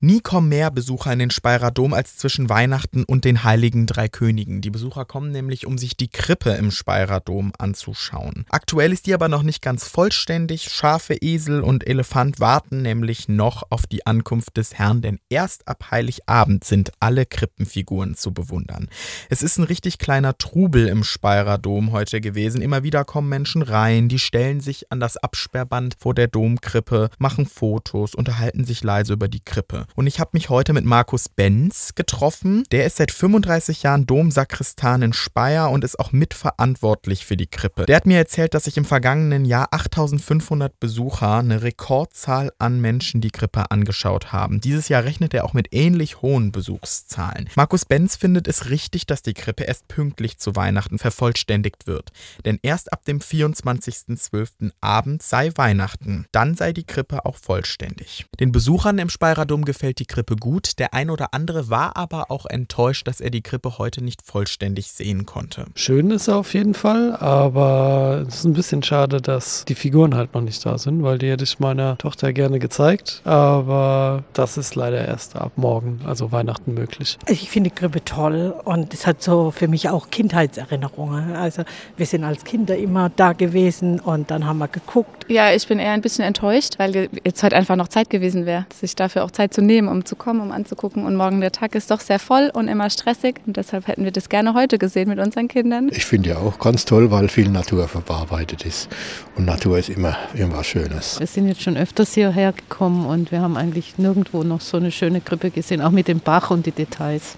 Nie kommen mehr Besucher in den Speyerer Dom als zwischen Weihnachten und den Heiligen Drei Königen. Die Besucher kommen nämlich, um sich die Krippe im Speyerer Dom anzuschauen. Aktuell ist die aber noch nicht ganz vollständig. Schafe, Esel und Elefant warten nämlich noch auf die Ankunft des Herrn, denn erst ab Heiligabend sind alle Krippenfiguren zu bewundern. Es ist ein richtig kleiner Trubel im Speyerer Dom heute gewesen. Immer wieder kommen Menschen rein, die stellen sich an das Absperrband vor der Domkrippe, machen Fotos, unterhalten sich leise über die Krippe. Und ich habe mich heute mit Markus Benz getroffen. Der ist seit 35 Jahren Domsakristan in Speyer und ist auch mitverantwortlich für die Krippe. Der hat mir erzählt, dass sich im vergangenen Jahr 8500 Besucher, eine Rekordzahl an Menschen, die Krippe angeschaut haben. Dieses Jahr rechnet er auch mit ähnlich hohen Besuchszahlen. Markus Benz findet es richtig, dass die Krippe erst pünktlich zu Weihnachten vervollständigt wird. Denn erst ab dem 24.12. Abend sei Weihnachten. Dann sei die Krippe auch vollständig. Den Besuchern im Speyerer Dom gefällt die Krippe gut. Der ein oder andere war aber auch enttäuscht, dass er die Krippe heute nicht vollständig sehen konnte. Schön ist er auf jeden Fall, aber es ist ein bisschen schade, dass die Figuren halt noch nicht da sind, weil die hätte ich meiner Tochter gerne gezeigt, aber das ist leider erst ab morgen, also Weihnachten, möglich. Ich finde die Krippe toll und es hat so für mich auch Kindheitserinnerungen. Also wir sind als Kinder immer da gewesen und dann haben wir geguckt. Ja, ich bin eher ein bisschen enttäuscht, weil jetzt heute einfach noch Zeit gewesen wäre, sich dafür auch Zeit zu nehmen, um zu kommen, um anzugucken. Und morgen der Tag ist doch sehr voll und immer stressig. Und deshalb hätten wir das gerne heute gesehen mit unseren Kindern. Ich finde ja auch ganz toll, weil viel Natur verarbeitet ist. Und Natur ist immer was Schönes. Wir sind jetzt schon öfters hierher gekommen und wir haben eigentlich nirgendwo noch so eine schöne Krippe gesehen, auch mit dem Bach und die Details.